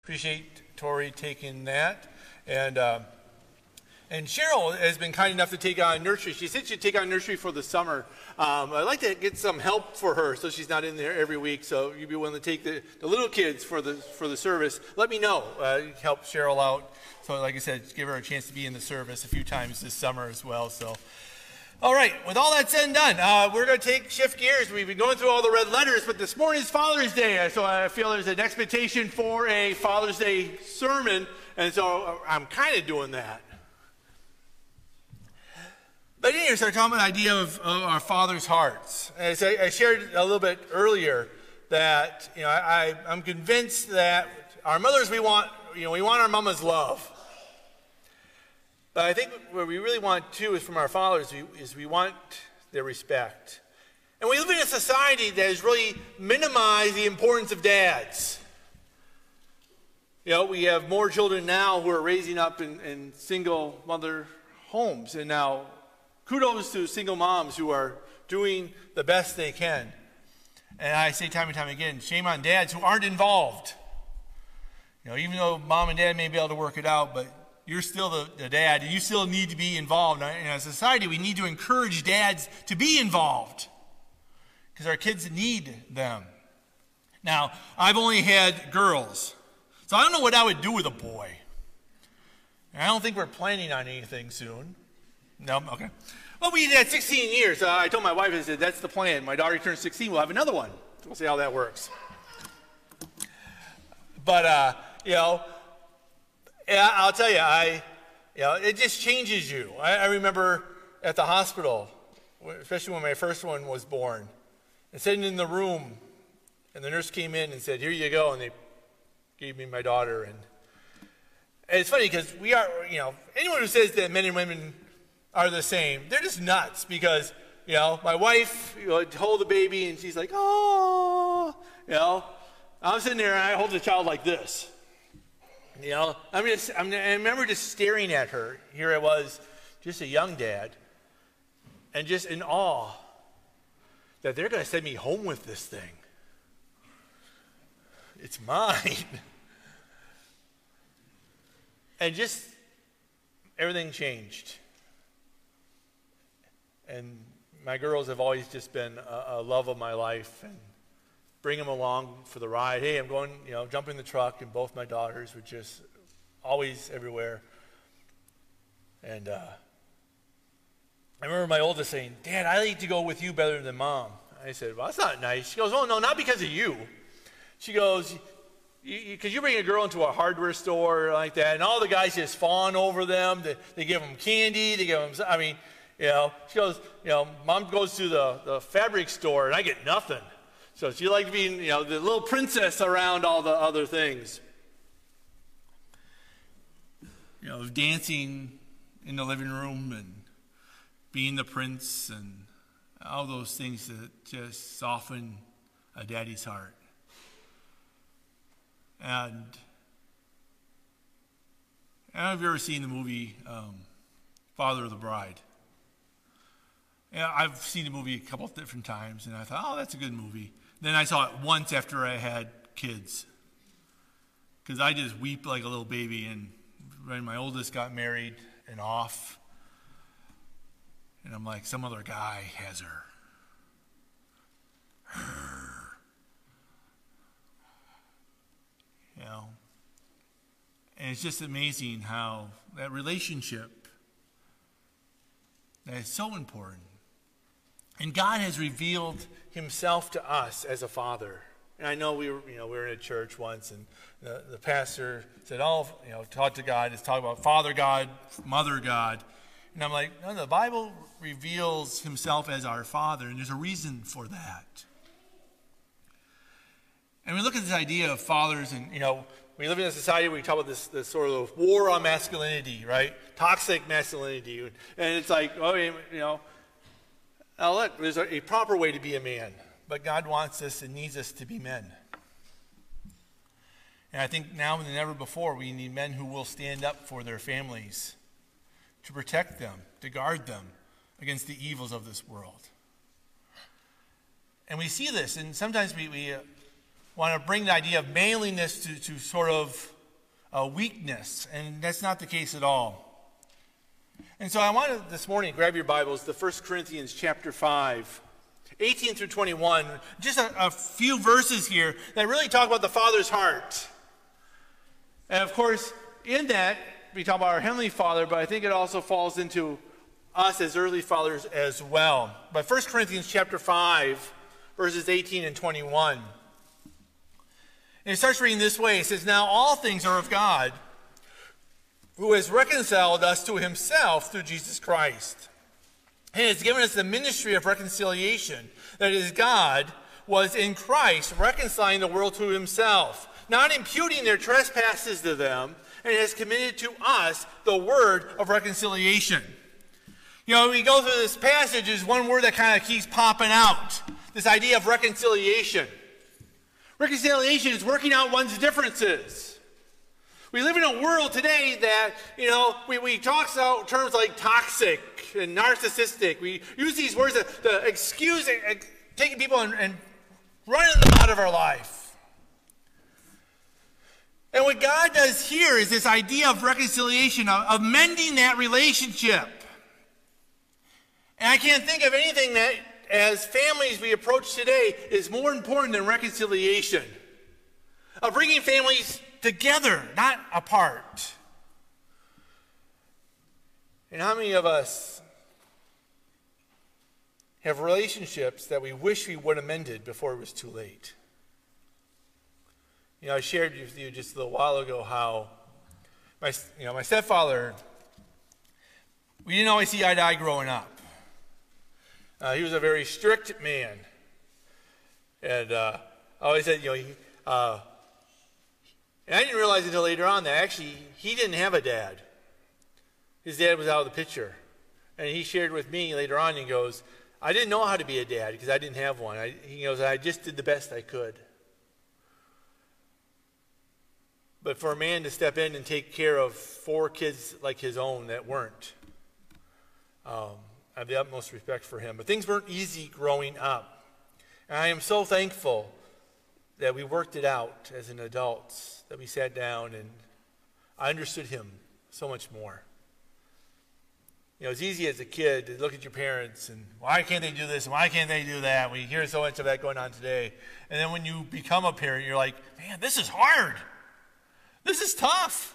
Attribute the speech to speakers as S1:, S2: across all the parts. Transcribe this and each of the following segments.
S1: Appreciate Tori taking that. And Cheryl has been kind enough to take on nursery. She said she'd take on nursery for the summer. I'd like to get some help for her so she's not in there every week. So you'd be willing to take the little kids for the service. Let me know. Help Cheryl out. So like I said, give her a chance to be in the service a few times this summer as well. So, all right. With all that said and done, we're going to shift gears. We've been going through all the red letters, but this morning is Father's Day. So I feel there's an expectation for a Father's Day sermon. And so I'm kind of doing that. But anyway, so talking about the idea of our Father's hearts. As I shared a little bit earlier that, I'm convinced that our mothers, we want our mama's love. But I think what we really want too is from our fathers is we want their respect. And we live in a society that has really minimized the importance of dads. We have more children now who are raising up in single mother homes. And now, kudos to single moms who are doing the best they can. And I say time and time again, shame on dads who aren't involved. Even though mom and dad may be able to work it out, but you're still the dad, and you still need to be involved. And as a society, we need to encourage dads to be involved because our kids need them. Now, I've only had girls, so I don't know what I would do with a boy. And I don't think we're planning on anything soon. No? Okay. Well, we had 16 years. I told my wife, I said, that's the plan. My daughter turns 16, we'll have another one. We'll see how that works. But, I'll tell you, it just changes you. I remember at the hospital, especially when my first one was born, and sitting in the room, and the nurse came in and said, here you go, and they gave me my daughter. And it's funny because we are, anyone who says that men and women are the same, they're just nuts because, my wife would hold the baby and she's like, oh, I'm sitting there and I hold the child like this. I remember just staring at her. Here I was, just a young dad, and just in awe that they're going to send me home with this thing. It's mine. And just everything changed. And my girls have always just been a love of my life, and bring them along for the ride. Hey, I'm going, jump in the truck, and both my daughters were just always everywhere. And I remember my oldest saying, Dad, I like to go with you better than Mom. I said, well, that's not nice. She goes, oh, no, not because of you. She goes, because you bring a girl into a hardware store like that, and all the guys just fawn over them. They give them candy. They give them, she goes, Mom goes to the fabric store, and I get nothing. So she liked being, the little princess around all the other things. Dancing in the living room and being the prince and all those things that just soften a daddy's heart. And have you ever seen the movie Father of the Bride? I've seen the movie a couple of different times, and I thought, oh, that's a good movie. Then I saw it once after I had kids, because I just weep like a little baby. And when my oldest got married and off, and I'm like, some other guy has her. And it's just amazing how that relationship that is so important. And God has revealed himself to us as a father. And I know we were in a church once, and the pastor said, talk to God is talk about Father God, Mother God. And I'm like, no, the Bible reveals himself as our Father, and there's a reason for that. And we look at this idea of fathers, and, we live in a society where we talk about this sort of war on masculinity, right? Toxic masculinity. And it's like, now look, there's a proper way to be a man. But God wants us and needs us to be men. And I think now more than ever before, we need men who will stand up for their families, to protect them, to guard them against the evils of this world. And we see this, and sometimes we want to bring the idea of manliness to sort of weakness, and that's not the case at all. And so I want to this morning grab your Bibles to 1 Corinthians chapter 5, 18 through 21, just a few verses here that really talk about the Father's heart. And of course, in that, we talk about our Heavenly Father, but I think it also falls into us as earthly fathers as well. But 1 Corinthians chapter 5, verses 18 and 21. And it starts reading this way. It says, "Now all things are of God, who has reconciled us to himself through Jesus Christ, and has given us the ministry of reconciliation. That is, God was in Christ reconciling the world to himself, not imputing their trespasses to them, and has committed to us the word of reconciliation." You know, we go through this passage, there's one word that kind of keeps popping out. This idea of reconciliation. Reconciliation is working out one's differences. We live in a world today that, we talk about terms like toxic and narcissistic. We use these words to excuse taking people and running them out of our life. And what God does here is this idea of reconciliation, of mending that relationship. And I can't think of anything that, as families we approach today, is more important than reconciliation. Of bringing families together, not apart. And how many of us have relationships that we wish we would have mended before it was too late? I shared with you just a little while ago how my stepfather, we didn't always see eye to eye growing up. He was a very strict man. And I always said, and I didn't realize until later on that actually he didn't have a dad. His dad was out of the picture. And he shared with me later on, he goes, "I didn't know how to be a dad because I didn't have one. He goes, I just did the best I could." But for a man to step in and take care of 4 kids like his own that weren't, I have the utmost respect for him. But things weren't easy growing up. And I am so thankful that we worked it out as an adults, that we sat down and I understood him so much more. It's easy as a kid to look at your parents and why can't they do this and why can't they do that? We hear so much of that going on today. And then when you become a parent, you're like, man, this is hard. This is tough.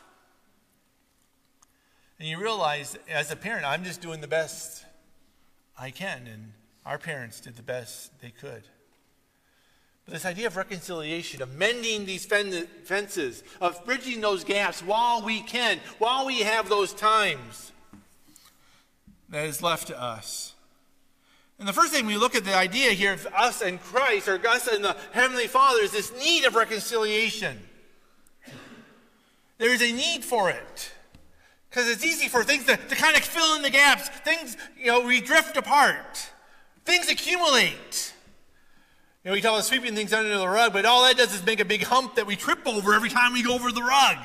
S1: And you realize as a parent, I'm just doing the best I can, and our parents did the best they could. But this idea of reconciliation, of mending these fences, of bridging those gaps while we can, while we have those times, that is left to us. And the first thing we look at the idea here of us and Christ, or us and the Heavenly Father, is this need of reconciliation. There is a need for it. Because it's easy for things to kind of fill in the gaps. Things, we drift apart. Things accumulate. We talk about sweeping things under the rug, but all that does is make a big hump that we trip over every time we go over the rug.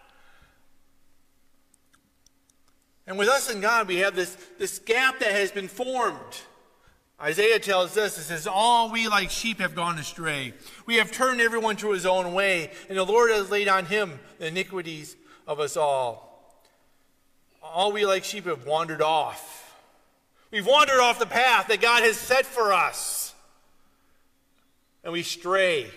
S1: And with us and God, we have this gap that has been formed. Isaiah tells us, it says, "All we like sheep have gone astray. We have turned everyone to his own way, and the Lord has laid on him the iniquities of us all." All we like sheep have wandered off. We've wandered off the path that God has set for us. And we stray.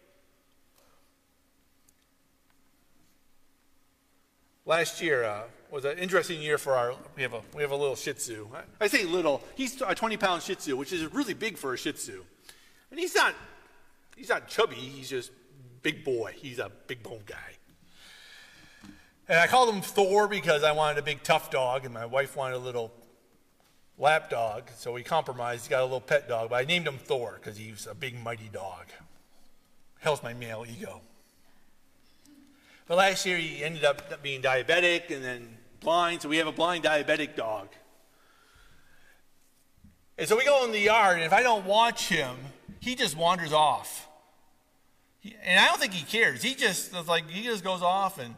S1: Last year was an interesting year for we have a little Shih Tzu. I say little. He's a 20-pound Shih Tzu, which is really big for a Shih Tzu. And he's not chubby. He's just big boy. He's a big bone guy. And I called him Thor because I wanted a big tough dog, and my wife wanted a little lap dog, so we compromised. He got a little pet dog, but I named him Thor because he's a big, mighty dog. Helps my male ego. But last year he ended up being diabetic and then blind, so we have a blind diabetic dog. And so we go in the yard, and if I don't watch him, he just wanders off. And I don't think he cares. He just goes off, and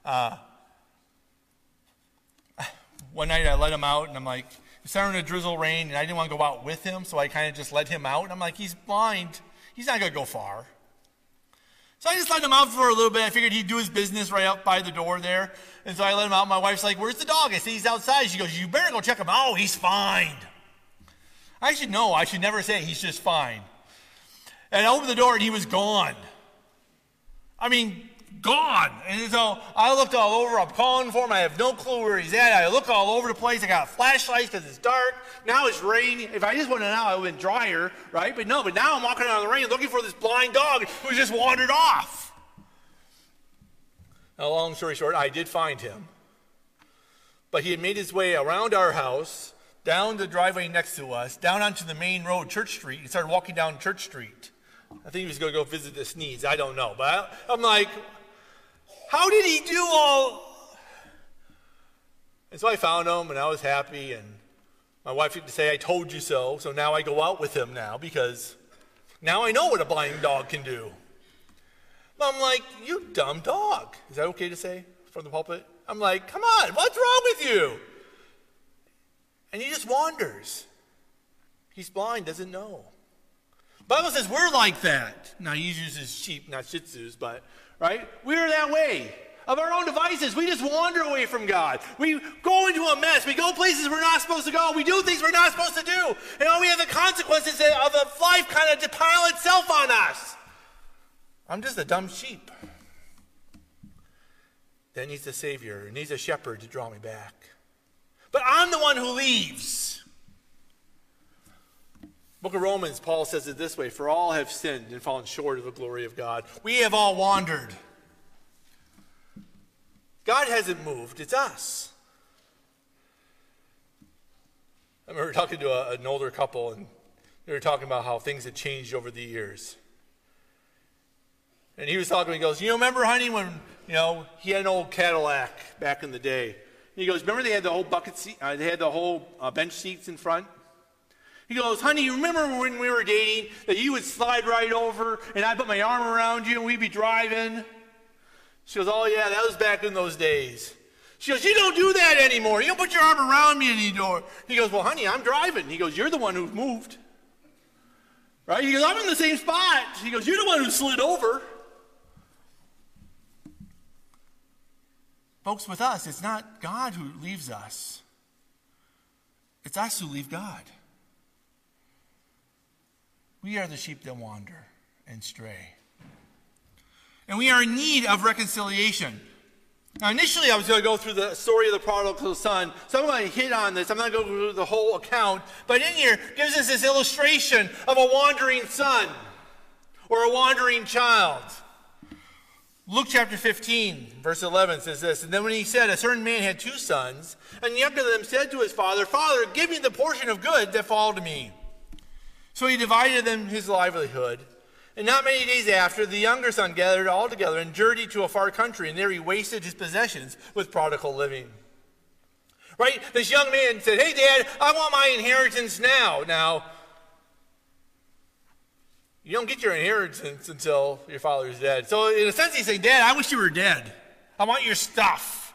S1: one night I let him out, and I'm like, it's starting to drizzle rain, and I didn't want to go out with him, so I kind of just let him out. And I'm like, he's blind. He's not going to go far. So I just let him out for a little bit. I figured he'd do his business right out by the door there. And so I let him out. My wife's like, where's the dog? I say, he's outside. She goes, you better go check him out. Oh, he's fine. I should know. I should never say he's just fine. And I opened the door and he was gone. I mean, gone. And so I looked all over. I'm calling for him. I have no clue where he's at. I look all over the place. I got flashlights because it's dark. Now it's raining. If I just went out, I would have been drier, right? But now I'm walking out in the rain looking for this blind dog who just wandered off. Now, long story short, I did find him. But he had made his way around our house, down the driveway next to us, down onto the main road, Church Street. He started walking down Church Street. I think he was going to go visit the Sneeds. I don't know. But I'm like, how did he do all? And so I found him, and I was happy, and my wife had to say, I told you so. So now I go out with him now, because now I know what a blind dog can do. But I'm like, you dumb dog. Is that okay to say from the pulpit? I'm like, come on, what's wrong with you? And he just wanders. He's blind, doesn't know. The Bible says we're like that. Now, he uses sheep, not Shih Tzus, but, right? We're that way. Of our own devices, we just wander away from God. We go into a mess. We go places we're not supposed to go. We do things we're not supposed to do. And all we have the consequences of life kind of to pile itself on us. I'm just a dumb sheep that needs a Savior, and needs a shepherd to draw me back. But I'm the one who leaves. Book of Romans, Paul says it this way, for all have sinned and fallen short of the glory of God. We have all wandered. God hasn't moved, it's us. I remember talking to an older couple, and they were talking about how things had changed over the years. And he was talking, he goes, remember, honey, when, he had an old Cadillac back in the day. And he goes, remember they had the whole bucket seat, they had the whole bench seats in front? He goes, honey, you remember when we were dating that you would slide right over and I'd put my arm around you and we'd be driving? She goes, oh yeah, that was back in those days. She goes, you don't do that anymore. You don't put your arm around me anymore. He goes, well, honey, I'm driving. He goes, you're the one who moved. Right? He goes, I'm in the same spot. He goes, you're the one who slid over. Folks, with us, it's not God who leaves us. It's us who leave God. We are the sheep that wander and stray. And we are in need of reconciliation. Now, initially, I was going to go through the story of the prodigal son, so I'm going to hit on this. I'm not going to go through the whole account, but in here gives us this illustration of a wandering son or a wandering child. Luke chapter 15, verse 11 says this, and then when he said, a certain man had 2 sons, and the younger of them said to his father, Father, give me the portion of good that fall to me. So he divided them his livelihood. And not many days after, the younger son gathered all together and journeyed to a far country, and there he wasted his possessions with prodigal living. Right? This young man said, hey, Dad, I want my inheritance now. Now, you don't get your inheritance until your father's dead. So in a sense, he's saying, Dad, I wish you were dead. I want your stuff.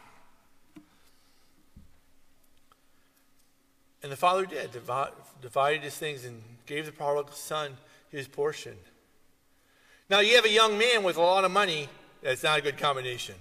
S1: And the father did, divided his things and gave the prodigal son his portion. Now, you have a young man with a lot of money, that's not a good combination.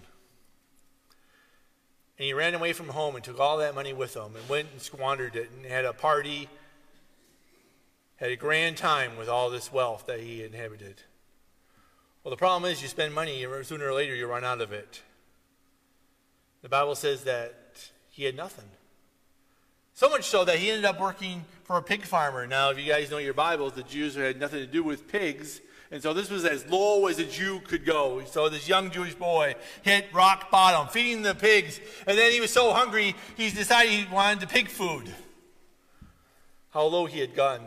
S1: And he ran away from home and took all that money with him and went and squandered it and had a party, had a grand time with all this wealth that he inherited. Well, the problem is you spend money, sooner or later you run out of it. The Bible says that he had nothing. So much so that he ended up working for a pig farmer. Now, if you guys know your Bibles, the Jews had nothing to do with pigs. And so this was as low as a Jew could go. So this young Jewish boy hit rock bottom, feeding the pigs. And then he was so hungry, he decided he wanted the pig food. How low he had gotten.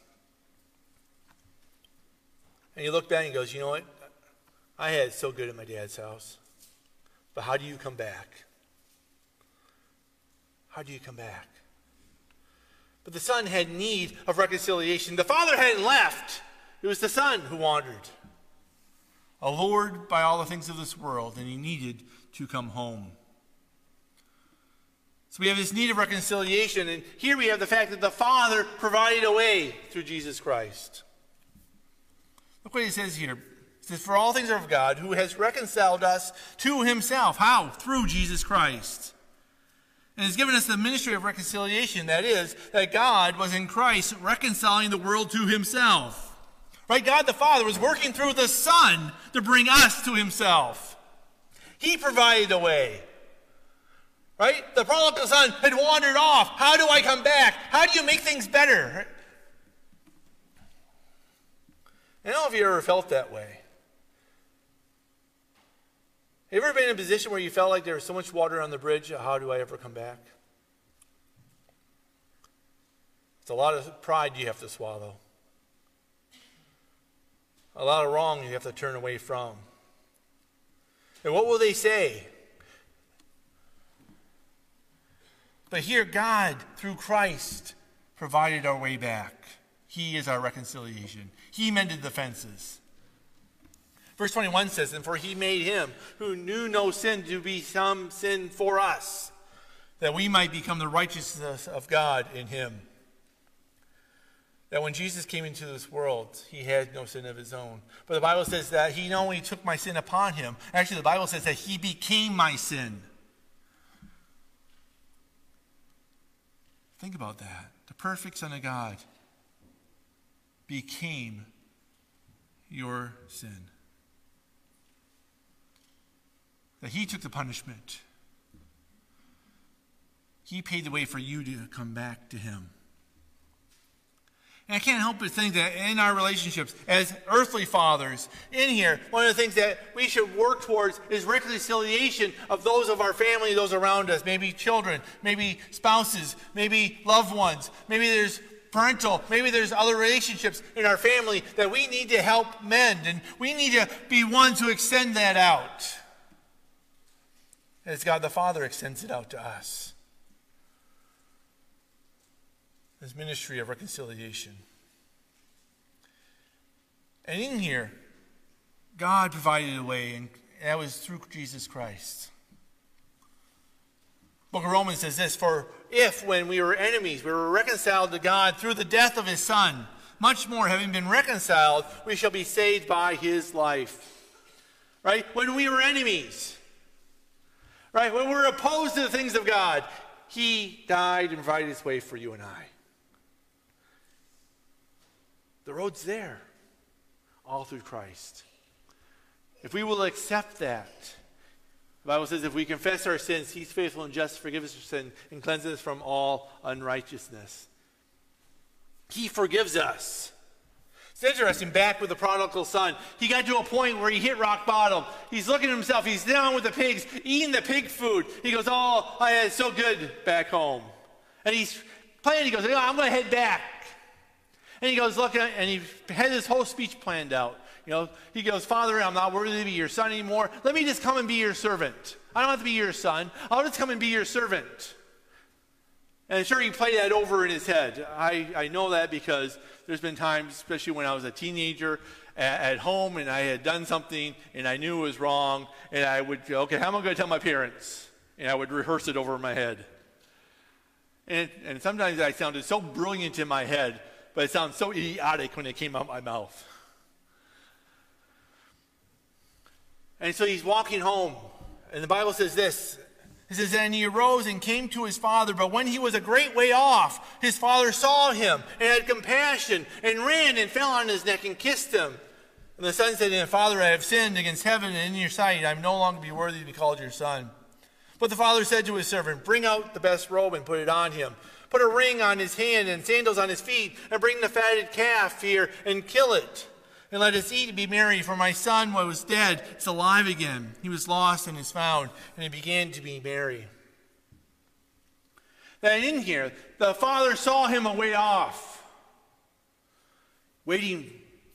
S1: And he looked back and he goes, you know what? I had it so good at my dad's house. But how do you come back? How do you come back? But the son had need of reconciliation. The father hadn't left. It was the son who wandered, allured by all the things of this world, and he needed to come home. So we have this need of reconciliation, and here we have the fact that the Father provided a way through Jesus Christ. Look what he says here. It It says, for all things are of God, who has reconciled us to himself. How? Through Jesus Christ. And has given us the ministry of reconciliation. That is, that God was in Christ reconciling the world to himself. Right? God the Father was working through the Son to bring us to himself. He provided a way. Right? The prodigal son had wandered off. How do I come back? How do you make things better? I don't know if you ever felt that way. Have you ever been in a position where you felt like there was so much water on the bridge? How do I ever come back? It's a lot of pride you have to swallow. A lot of wrong you have to turn away from. And what will they say? But here, God, through Christ, provided our way back. He is our reconciliation. He mended the fences. Verse 21 says, and for he made him who knew no sin to be some sin for us, that we might become the righteousness of God in him. That when Jesus came into this world, he had no sin of his own. But the Bible says that he not only took my sin upon him, actually the Bible says that he became my sin. Think about that. The perfect Son of God became your sin. That he took the punishment. He paid the way for you to come back to him. And I can't help but think that in our relationships as earthly fathers, in here, one of the things that we should work towards is reconciliation of those of our family, those around us, maybe children, maybe spouses, maybe loved ones, maybe there's parental, maybe there's other relationships in our family that we need to help mend, and we need to be ones who extend that out. As God the Father extends it out to us. This ministry of reconciliation. And in here, God provided a way, and that was through Jesus Christ. The book of Romans says this, for if when we were enemies, we were reconciled to God through the death of his Son, much more having been reconciled, we shall be saved by his life. Right? When we were enemies, right? When we were opposed to the things of God, he died and provided his way for you and I. The road's there, all through Christ. If we will accept that, the Bible says if we confess our sins, he's faithful and just to forgive us our sin and cleanse us from all unrighteousness. He forgives us. It's interesting, back with the prodigal son, he got to a point where he hit rock bottom. He's looking at himself, he's down with the pigs, eating the pig food. He goes, oh, I had it so good back home. And he's planning, he goes, I'm going to head back. And he goes, look, and he had his whole speech planned out. You know, he goes, Father, I'm not worthy to be your son anymore. Let me just come and be your servant. I don't have to be your son. I'll just come and be your servant. And I'm sure he played that over in his head. I know that because there's been times, especially when I was a teenager at home and I had done something and I knew it was wrong, and I would go, okay, how am I going to tell my parents? And I would rehearse it over in my head. And sometimes I sounded so brilliant in my head, but it sounds so idiotic when it came out my mouth. And so he's walking home, and the Bible says this. It says, and he arose and came to his father, but when he was a great way off, his father saw him and had compassion and ran and fell on his neck and kissed him. And the son said to him, Father, I have sinned against heaven and in your sight. I am no longer be worthy to be called your son. But the father said to his servant, bring out the best robe and put it on him. Put a ring on his hand and sandals on his feet, and bring the fatted calf here and kill it. And let us eat and be merry, for my son was dead, is alive again. He was lost and is found, and he began to be merry. Then in here, the father saw him a way off, waiting.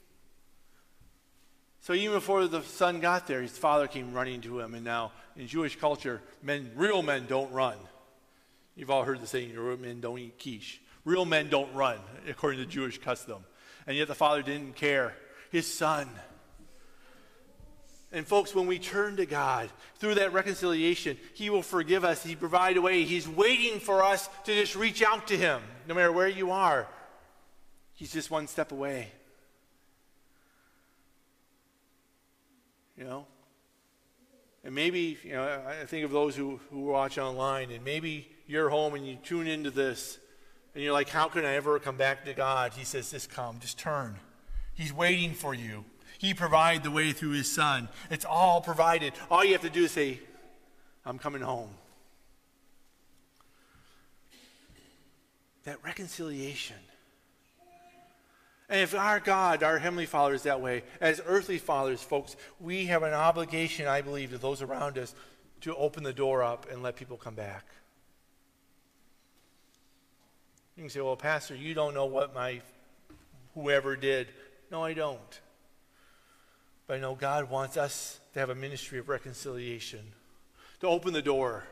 S1: So even before the son got there, his father came running to him. And now, in Jewish culture, real men don't run. You've all heard the saying, real men don't eat quiche. Real men don't run, according to Jewish custom. And yet the father didn't care. His son. And folks, when we turn to God through that reconciliation, he will forgive us. He provides a way. He's waiting for us to just reach out to him, no matter where you are. He's just one step away. you know. And maybe, you know, I think of those who watch online, and maybe you're home and you tune into this, and you're like, how can I ever come back to God? He says, just come, just turn. He's waiting for you. He provided the way through his Son. It's all provided. All you have to do is say, I'm coming home. That reconciliation. And if our God, our Heavenly Father, is that way, as earthly fathers, folks, we have an obligation, I believe, to those around us to open the door up and let people come back. You can say, well, Pastor, you don't know what my whoever did. No, I don't. But I know God wants us to have a ministry of reconciliation, to open the door,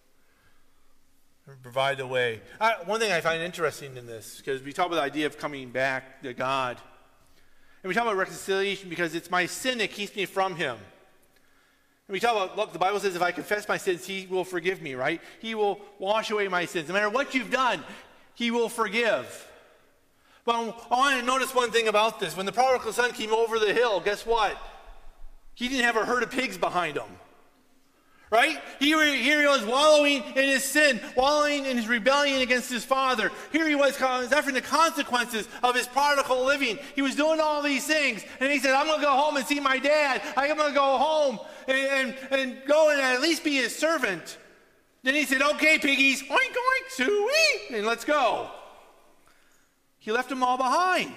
S1: and provide the way. One thing I find interesting in this, because we talk about the idea of coming back to God, and we talk about reconciliation because it's my sin that keeps me from him. And we talk about, look, the Bible says if I confess my sins, he will forgive me, right? He will wash away my sins. No matter what you've done, he will forgive. But I want to notice one thing about this. When the prodigal son came over the hill, guess what? He didn't have a herd of pigs behind him. Right? Here he was wallowing in his sin, wallowing in his rebellion against his father. Here he was suffering the consequences of his prodigal living. He was doing all these things. And he said, I'm going to go home and see my dad. I'm going to go home and go and at least be his servant. Then he said, okay, piggies, oink, oink, suey, and let's go. He left them all behind.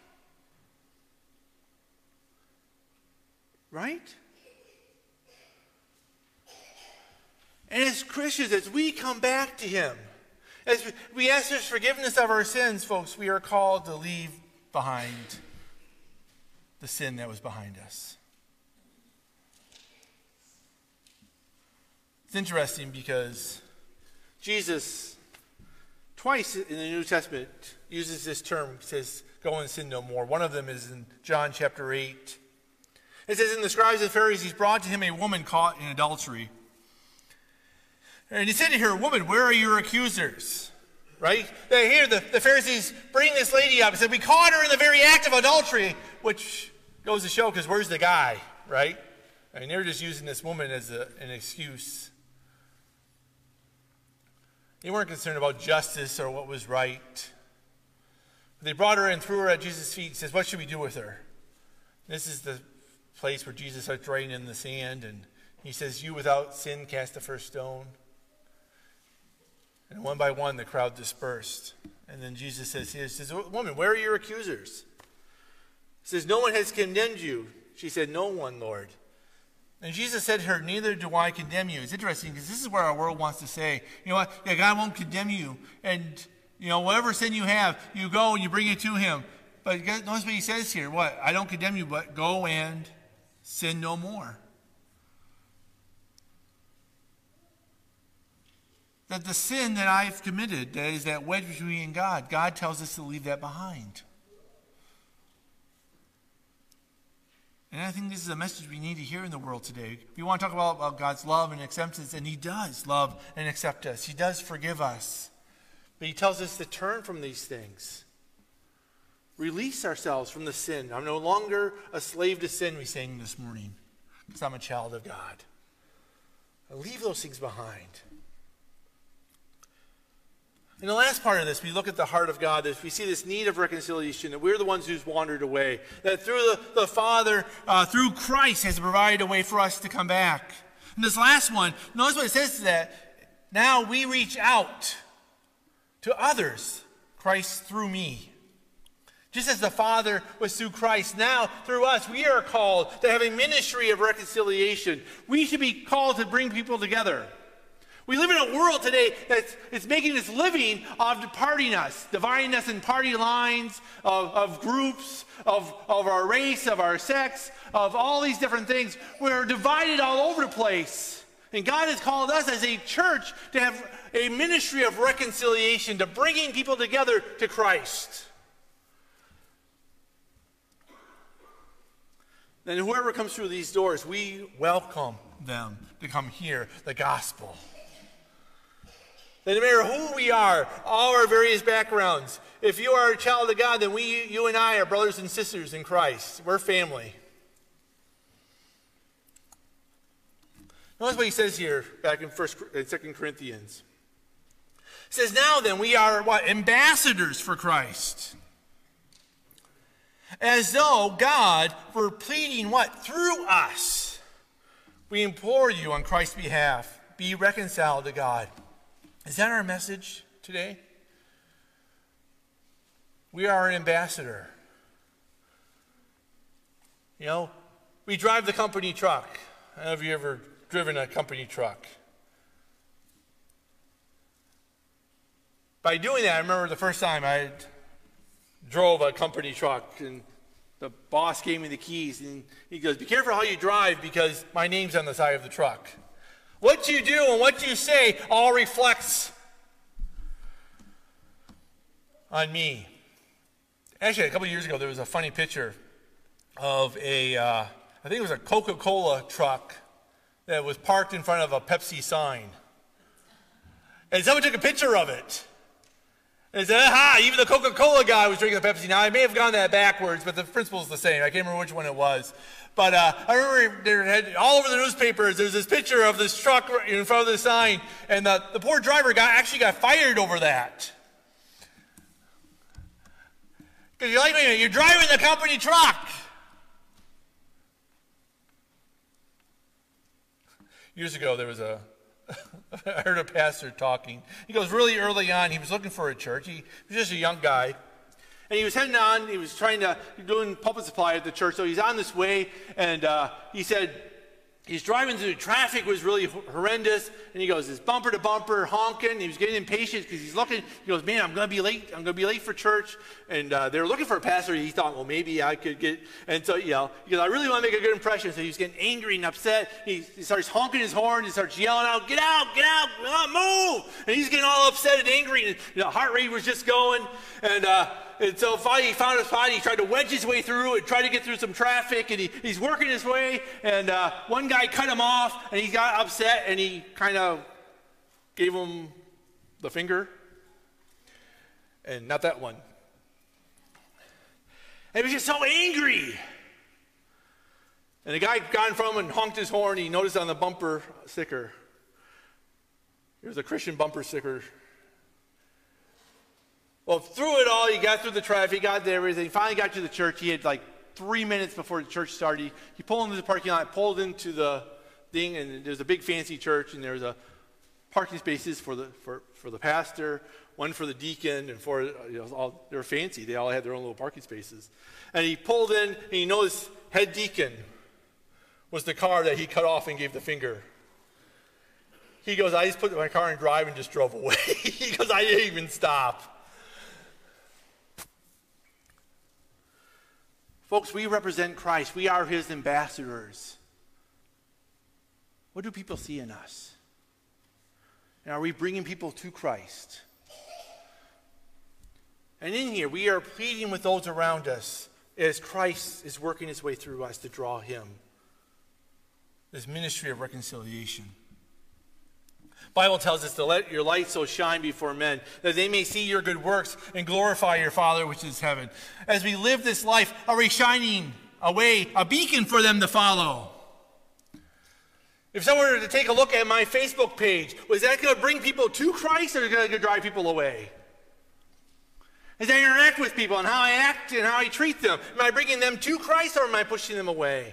S1: Right? And as Christians, as we come back to him, as we ask his forgiveness of our sins, folks, we are called to leave behind the sin that was behind us. It's interesting because Jesus, twice in the New Testament, uses this term, says, go and sin no more. One of them is in John chapter 8. It says, and the scribes and Pharisees brought to him a woman caught in adultery. And he said to her, woman, where are your accusers? Right? Here, the Pharisees bring this lady up and said, we caught her in the very act of adultery, which goes to show, because where's the guy? Right? I mean, they're just using this woman as an excuse. They weren't concerned about justice or what was right. They brought her and threw her at Jesus' feet. He says, what should we do with her? This is the place where Jesus starts writing in the sand, and he says, you without sin cast the first stone. And one by one the crowd dispersed. And then Jesus says, woman, where are your accusers? He says, no one has condemned you. She said, no one, Lord. And Jesus said to her, neither do I condemn you. It's interesting because this is where our world wants to say, you know what, yeah, God won't condemn you. And, you know, whatever sin you have, you go and you bring it to him. But notice what he says here. What? I don't condemn you, but go and sin no more. That the sin that I've committed, that is that wedge between me and God, God tells us to leave that behind. And I think this is a message we need to hear in the world today. We want to talk about God's love and acceptance, and he does love and accept us. He does forgive us. But he tells us to turn from these things. Release ourselves from the sin. I'm no longer a slave to sin, we sang this morning, because I'm a child of God. I leave those things behind. In the last part of this, we look at the heart of God. We see this need of reconciliation, that we're the ones who's wandered away. That through the Father, through Christ, has provided a way for us to come back. And this last one, notice what it says, that now we reach out to others, Christ through me. Just as the Father was through Christ, now through us, we are called to have a ministry of reconciliation. We should be called to bring people together. We live in a world today that's making this living of parting us, dividing us in party lines, of groups, of our race, of our sex, of all these different things. We're divided all over the place. And God has called us as a church to have a ministry of reconciliation, to bringing people together to Christ. And whoever comes through these doors, we welcome them to come hear the gospel. That no matter who we are, all our various backgrounds, if you are a child of God, then you and I are brothers and sisters in Christ. We're family. Notice what he says here back in 2 Corinthians. It says, now then, we are what? Ambassadors for Christ. As though God were pleading what? Through us. We implore you on Christ's behalf, be reconciled to God. Is that our message today? We are an ambassador. You know, we drive the company truck. I don't know if you've ever driven a company truck. By doing that, I remember the first time I drove a company truck, and the boss gave me the keys, and he goes, be careful how you drive because my name's on the side of the truck. What you do and what you say all reflects on me. Actually, a couple of years ago, there was a funny picture of I think it was a Coca-Cola truck that was parked in front of a Pepsi sign. And someone took a picture of it. And said, aha, even the Coca-Cola guy was drinking the Pepsi. Now, I may have gone that backwards, but the principle is the same. I can't remember which one it was. But I remember there had, all over the newspapers, there's this picture of this truck in front of the sign, and the poor driver actually got fired over that. Because you're like, wait a minute, you're driving the company truck. Years ago, there was I heard a pastor talking. He goes, really early on, he was looking for a church. He was just a young guy. And he was heading on, he was doing pulpit supply at the church, so he's on this way, and he said, he's driving through, traffic was really horrendous, and he goes, it's bumper to bumper, honking, and he was getting impatient because he's looking, he goes, man, I'm going to be late for church, and they were looking for a pastor. He thought, well, maybe I could get, and so, he goes, I really want to make a good impression, so he's getting angry and upset. He starts honking his horn, he starts yelling out, get out, move, and he's getting all upset and angry, and the heart rate was just going, and so finally he found a spot. He tried to wedge his way through and try to get through some traffic, and he's working his way, and one guy cut him off, and he got upset, and he kind of gave him the finger, and not that one. And he was just so angry. And the guy got in front of him and honked his horn. He noticed on the bumper sticker, here's a Christian bumper sticker. Well, through it all, he got through the traffic, he got there, everything. He finally got to the church. He had like 3 minutes before the church started. He pulled into the parking lot, pulled into the thing, and there's a big fancy church, and there's a parking spaces for the pastor, one for the deacon, and they were fancy. They all had their own little parking spaces. And he pulled in, and he noticed head deacon was the car that he cut off and gave the finger. He goes, I just put my car in drive and just drove away. He goes, I didn't even stop. Folks, we represent Christ. We are his ambassadors. What do people see in us? And are we bringing people to Christ? And in here, we are pleading with those around us as Christ is working his way through us to draw him. This ministry of reconciliation. Bible tells us to let your light so shine before men, that they may see your good works and glorify your Father which is in heaven. As we live this life, are we shining a way, a beacon for them to follow? If someone were to take a look at my Facebook page, was that going to bring people to Christ, or is it going to drive people away? As I interact with people and how I act and how I treat them, am I bringing them to Christ, or am I pushing them away?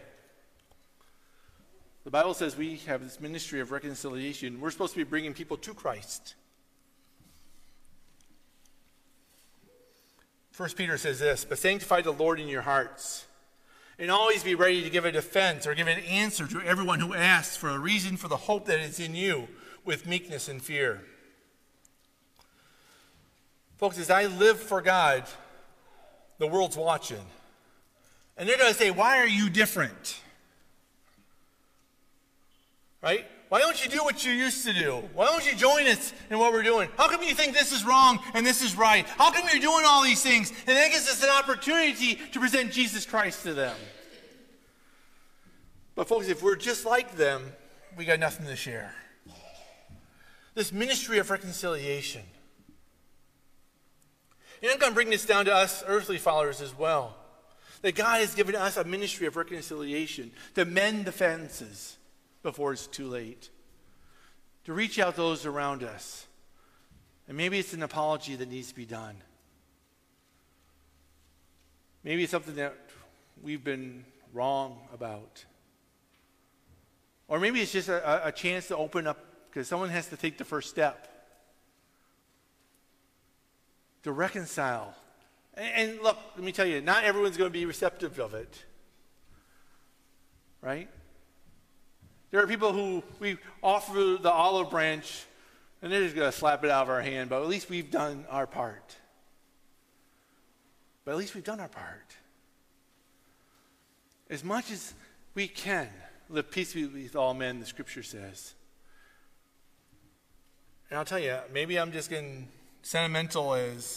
S1: The Bible says we have this ministry of reconciliation. We're supposed to be bringing people to Christ. 1 Peter says this, but sanctify the Lord in your hearts, and always be ready to give a defense or give an answer to everyone who asks for a reason for the hope that is in you with meekness and fear. Folks, as I live for God, the world's watching. And they're going to say, why are you different? Right? Why don't you do what you used to do? Why don't you join us in what we're doing? How come you think this is wrong and this is right? How come you're doing all these things? And that gives us an opportunity to present Jesus Christ to them. But folks, if we're just like them, we got nothing to share. This ministry of reconciliation. And I'm going to bring this down to us earthly followers as well. That God has given us a ministry of reconciliation to mend the fences. before it's too late. To reach out to those around us. And maybe it's an apology that needs to be done. Maybe it's something that we've been wrong about. Or maybe it's just a chance to open up, because someone has to take the first step. To reconcile. And look, let me tell you, not everyone's going to be receptive of it. Right? There are people who we offer the olive branch, and they're just going to slap it out of our hand, but at least we've done our part. But at least we've done our part. As much as we can, live peaceably with all men, the scripture says. And I'll tell you, maybe I'm just getting sentimental as,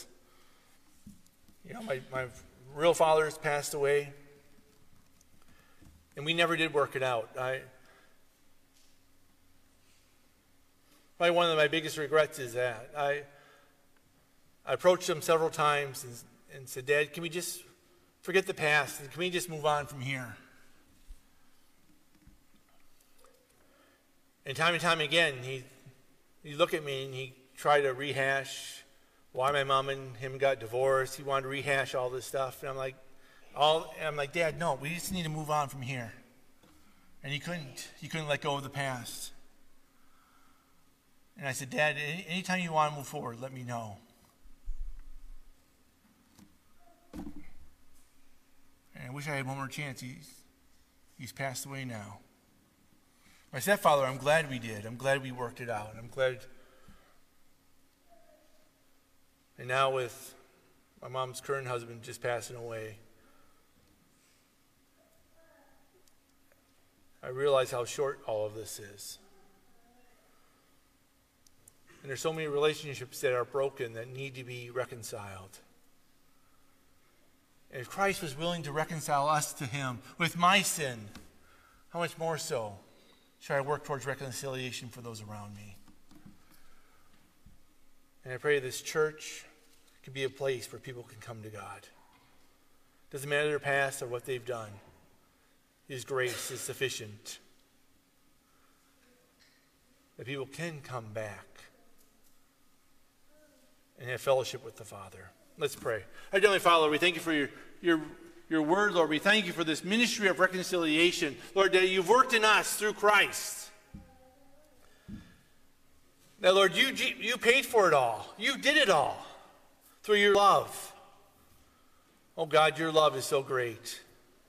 S1: my real father's passed away, and we never did work it out. Probably one of my biggest regrets is that. I approached him several times and said, Dad, can we just forget the past? And can we just move on from here? And time again, he looked at me and he tried to rehash why my mom and him got divorced. He wanted to rehash all this stuff. And I'm like, Dad, no, we just need to move on from here. And he couldn't let go of the past. And I said, Dad, anytime you want to move forward, let me know. And I wish I had one more chance. He's passed away now. My stepfather, I'm glad we did. I'm glad we worked it out. I'm glad. And now with my mom's current husband just passing away, I realize how short all of this is. And there's so many relationships that are broken that need to be reconciled. And if Christ was willing to reconcile us to him with my sin, how much more so should I work towards reconciliation for those around me? And I pray this church can be a place where people can come to God. Doesn't matter their past or what they've done. His grace is sufficient. That people can come back and have fellowship with the Father. Let's pray. Our Heavenly Father, we thank you for your word, Lord. We thank you for this ministry of reconciliation. Lord, that you've worked in us through Christ. Now, Lord, you paid for it all. You did it all through your love. Oh, God, your love is so great.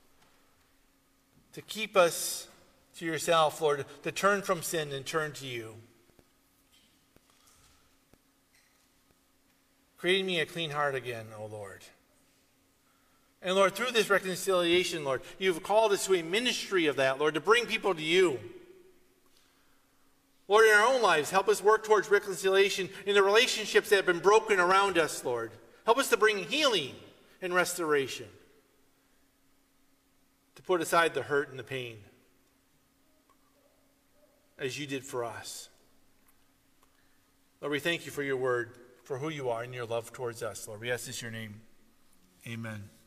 S1: To keep us to yourself, Lord, to turn from sin and turn to you. Create me a clean heart again, O Lord. And Lord, through this reconciliation, Lord, you've called us to a ministry of that, Lord, to bring people to you. Lord, in our own lives, help us work towards reconciliation in the relationships that have been broken around us, Lord. Help us to bring healing and restoration. To put aside the hurt and the pain, as you did for us. Lord, we thank you for your word, for who you are and your love towards us, Lord. We ask this in your name. Amen.